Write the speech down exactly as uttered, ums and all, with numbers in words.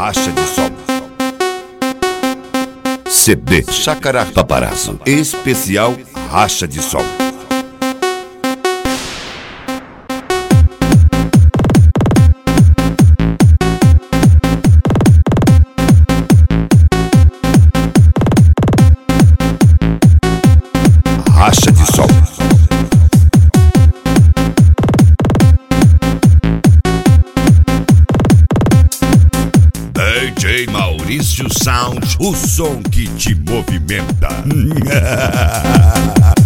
Racha de Som. C D Chácara Paparazzo. Especial Racha de Som. Racha de Som. D J Maurício Sound, o som que te movimenta.